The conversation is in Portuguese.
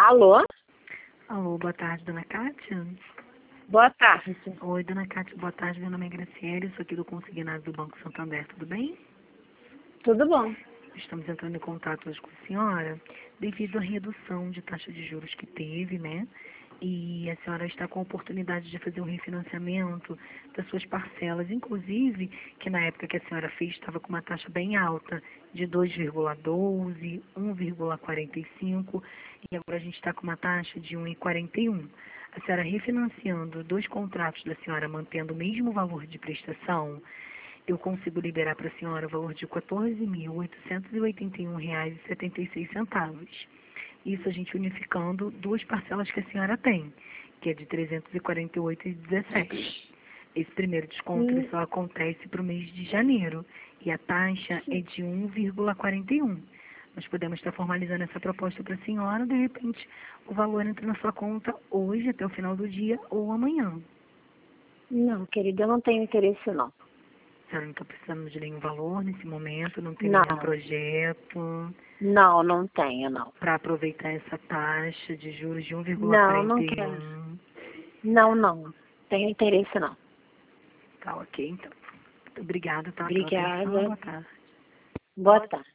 Alô? Alô, boa tarde, dona Kátia. Boa tarde. Oi, dona Kátia, boa tarde. Meu nome é Graciele, sou aqui do consignado do Banco Santander, tudo bem? Tudo bom? Estamos entrando em contato hoje com a senhora devido à redução de taxa de juros que teve, né? E a senhora está com a oportunidade de fazer um refinanciamento das suas parcelas, inclusive que na época que a senhora fez estava com uma taxa bem alta, de 2,12, 1,45, e agora a gente está com uma taxa de 1,41. A senhora refinanciando dois contratos da senhora, mantendo o mesmo valor de prestação, eu consigo liberar para a senhora o valor de R$ 14.881,76. Isso a gente unificando duas parcelas que a senhora tem, que é de R$ 348,17. Esse primeiro desconto ele só acontece para o mês de janeiro e a taxa é de 1,41. Nós podemos estar formalizando essa proposta para a senhora, de repente o valor entra na sua conta hoje, até o final do dia, ou amanhã. Não, querida, eu não tenho interesse, não. A senhora não está precisando de nenhum valor nesse momento, não tem Não. nenhum projeto Não, não tenho, não. para aproveitar essa taxa de juros de Não, não quero. 1,41. Não. Tenho interesse, não. Tá ok, então. Muito obrigada, tá, pela atenção. Obrigada. Boa tarde. Boa tarde.